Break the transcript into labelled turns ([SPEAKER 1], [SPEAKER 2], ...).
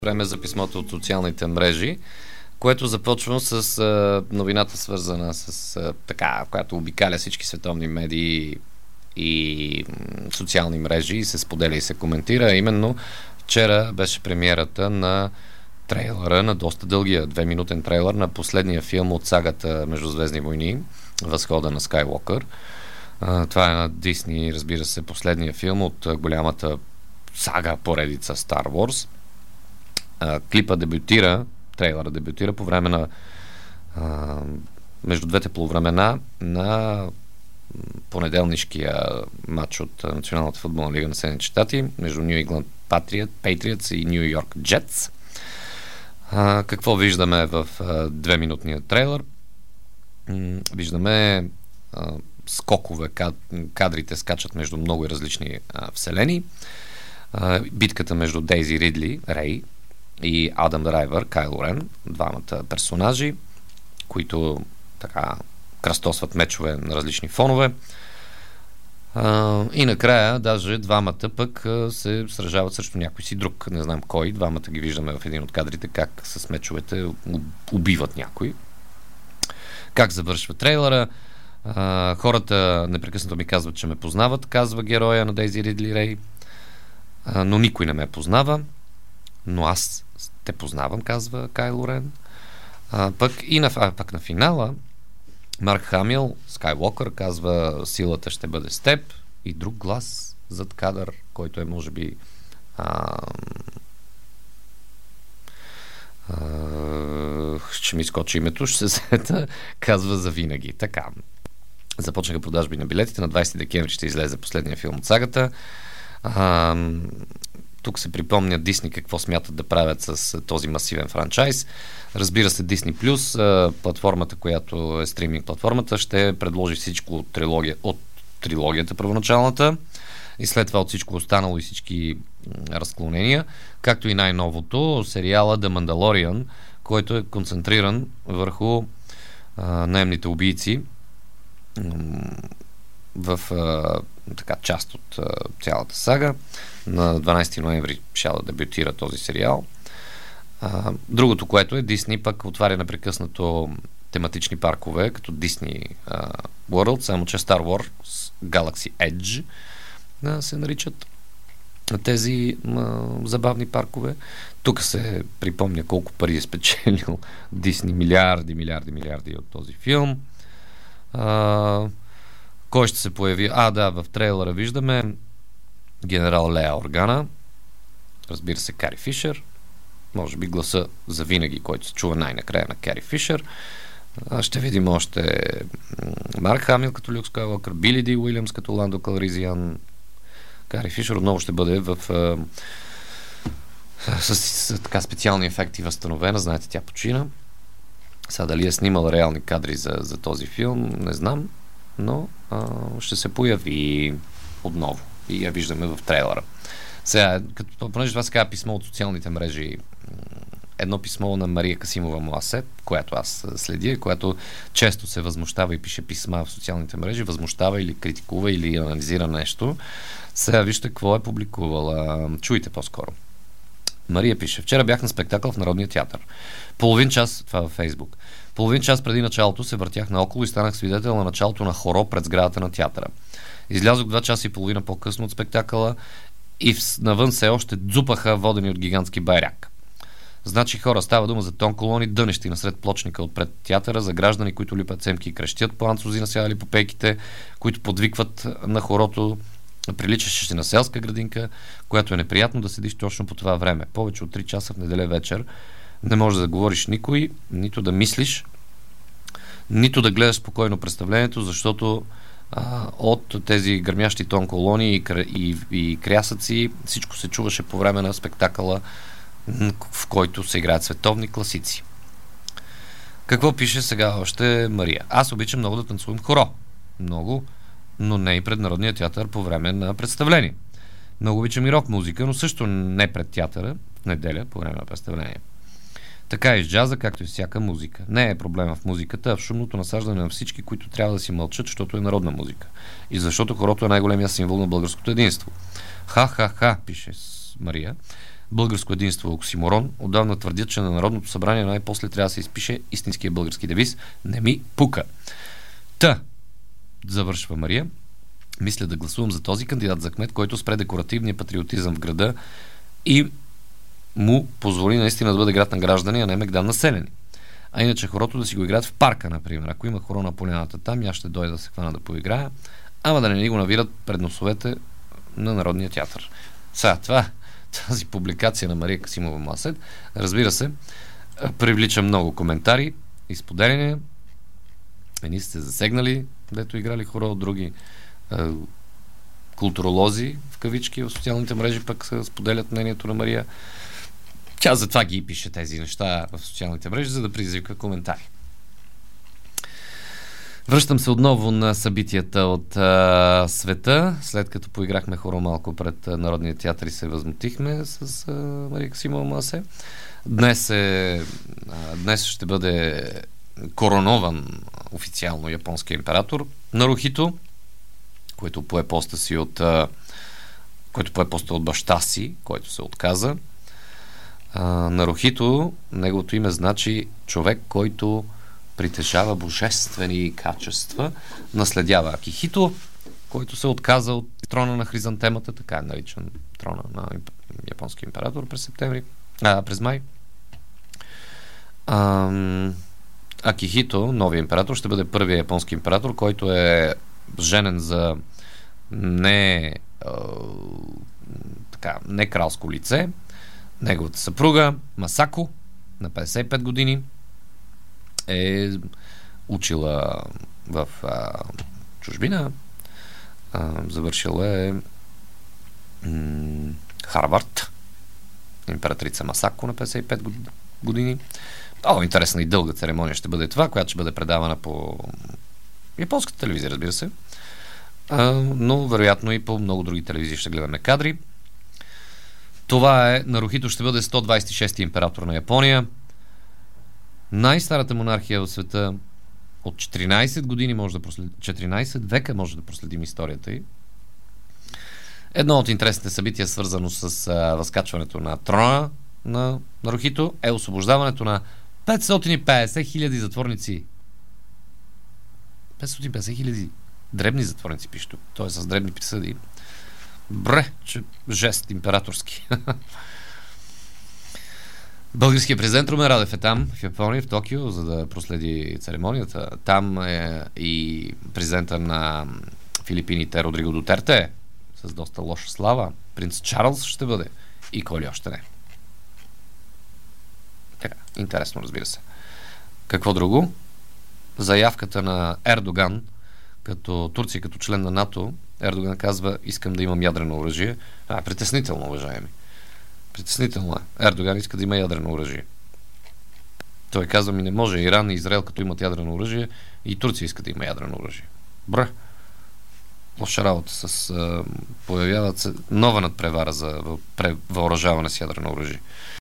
[SPEAKER 1] Време за писмото от социалните мрежи, което започва с новината, свързана с която обикаля всички световни медии и социални мрежи и се споделя и се коментира. Именно вчера беше премиерата на трейлера, на доста дългия 2-минутен трейлер на последния филм от сагата Междузвездни войни, Възхода на Скайуокър. Това е на Дисни, разбира се, последния филм от голямата сага поредица Star Wars. Клипа дебютира, трейлера дебютира по време на между двете полувремена на понеделнишкия матч от Националната футболна лига на Съединените щати между Ню Ингланд Patriots и Ню Йорк Джетс. Какво виждаме в 2-минутния трейлер? Виждаме скокове, кадрите скачат между много различни вселени. Битката между Дейзи Ридли, Рей, и Адам Драйвер, Кайло Рен, двамата персонажи, които така кръстосват мечове на различни фонове. И накрая даже двамата пък се сражават срещу някой си друг, не знам кой. Двамата ги виждаме в един от кадрите, как с мечовете убиват някой. Как завършва трейлера? Хората непрекъснато ми казват, че ме познават, казва героя на Дейзи Ридли Рей, но никой не ме познава, но аз те познавам, казва Кайло Рен. Пък на финала Марк Хамил, Скайуокър, казва: силата ще бъде с теб, и друг глас зад кадър, който е може би ще ми скочи името, ще се сета, казва: завинаги. Така. Започнаха продажби на билетите. На 20 декември ще излезе последния филм от сагата. Тук се припомня Дисни какво смятат да правят с този масивен франчайз. Разбира се, Disney Plus, платформата, която е стриминг платформата, ще предложи всичко от трилогията първоначалната и след това от всичко останало и всички разклонения, както и най-новото, сериала The Mandalorian, който е концентриран върху наемните убийци в част от цялата сага. На 12 ноември ще да дебютира този сериал. Другото, което е, Disney пък отваря непрекъснато тематични паркове, като Disney World, само че Star Wars Galaxy Edge се наричат тези забавни паркове. Тук се припомня колко пари е спечелил Disney. Милиарди от този филм. Кой ще се появи? В трейлера виждаме генерал Лея Органа, разбира се, Кари Фишер, може би гласа за винаги, който се чува най-накрая на Кари Фишер. Ще видим още Марк Хамил като Люк Скайуокър, Били Ди Уилямс като Ландо Калризиан. Кари Фишер отново ще бъде с така специални ефекти възстановена. Знаете, тя почина. Сега дали е снимал реални кадри за този филм, не знам, но ще се появи отново и я виждаме в трейлера. Сега, понеже това се казва писмо от социалните мрежи, едно писмо на Мария Касимова Муасет, която аз следя, която често се възмущава и пише писма в социалните мрежи, възмущава или критикува или анализира нещо. Сега вижте какво е публикувала. Чуйте по-скоро. Мария пише: вчера бях на спектакъл в Народния театър. Половин час, това във Фейсбук, половин час преди началото се въртях наоколо и станах свидетел на началото на хоро пред сградата на театъра. Излязох 2 часа и половина по-късно от спектакъла и навън се още дзупаха, водени от гигантски байрак. Значи хора, става дума за тонколони, дънещи насред плочника отпред театъра, за граждани, които липат семки и крещят по анцузи, насядали по пейките, които подвикват на хорото. Приличаше си на селска градинка, която е неприятно да седиш точно по това време. Повече от 3 часа в неделя вечер не можеш да говориш никой, нито да мислиш, нито да гледаш спокойно представлението, защото от тези гърмящи тон колони и крясъци всичко се чуваше по време на спектакъла, в който се играят световни класици. Какво пише сега още Мария? Аз обичам много да танцувам хоро. Много, но не и пред Народния театър по време на представление. Много обичам и рок музика, но също не пред театъра в неделя по време на представление. Така и с джаза, както и всяка музика. Не е проблема в музиката, а в шумното насаждане на всички, които трябва да си мълчат, защото е народна музика. И защото хорото е най-големия символ на българското единство. Ха-ха-ха, пише Мария. Българско единство оксиморон. Отдавна твърдят, че на Народното събрание най-после трябва да се изпише истинския български девиз "Не ми пука". Завършва Мария. Мисля да гласувам за този кандидат за кмет, който спре декоративния патриотизъм в града и му позволи наистина да бъде град на граждани, а не мегдан населени. А иначе хорото да си го играят в парка, например. Ако има хора на поляната там, аз ще дойда да се хвана да поиграя, ама да не ни го навират пред носовете на Народния театър. Сега, тази публикация на Мария Касимова Масет, разбира се, привлича много коментари и споделяния. Едни сте засегнали, дето играли хора, от други културолози, в кавички, в социалните мрежи пък споделят мнението на Мария. Тя затова ги пише тези неща в социалните мрежи, за да предизвика коментари. Връщам се отново на събитията от света. След като поиграхме хоро малко пред Народния театър и се възмутихме с Мария Касимова Масе. Днес ще бъде коронован официално японския император Нарухито, който пое поста от баща си, който се отказа. Нарухито, неговото име значи човек, който притежава божествени качества, наследява Акихито, който се отказа от трона на хризантемата, така е наричан трона на японския император през май. Акихито, новия император, ще бъде първият японски император, който е женен за не кралско лице. Неговата съпруга Масако на 55 години е учила в чужбина. Завършила е Харвард. Императрица Масако на 55 години. Много интересна и дълга церемония ще бъде това, която ще бъде предавана по японската телевизия, разбира се. Но вероятно и по много други телевизии ще гледаме кадри. Това е, Нарухито ще бъде 126-ти император на Япония. Най-старата монархия в света. От 14 години 14 века може да проследим историята й. Едно от интересните събития, свързано с възкачването на трона на Нарухито, е освобождаването на 550 хиляди затворници. 550 хиляди дребни затворници, пише тук. Той е с дребни присъди. Че жест императорски. Българският президент Румен Радев е там, в Япония, в Токио, за да проследи церемонията. Там е и президента на Филипините Родриго Дутерте, с доста лоша слава. Принц Чарлз ще бъде. И кой ли още не. Така, интересно, разбира се. Какво друго? Заявката на Ердоган, като Турция, като член на НАТО. Ердоган казва: искам да имам ядрено оръжие. Притеснително, уважаеми. Притеснително е. Ердоган иска да има ядрено оръжие. Той казва: не може Иран и Израел, като имат ядрено оръжие, и Турция иска да има ядрено оръжие. Лоша работа появяват се нова надпревара за въоръжаване с ядрено оръжие.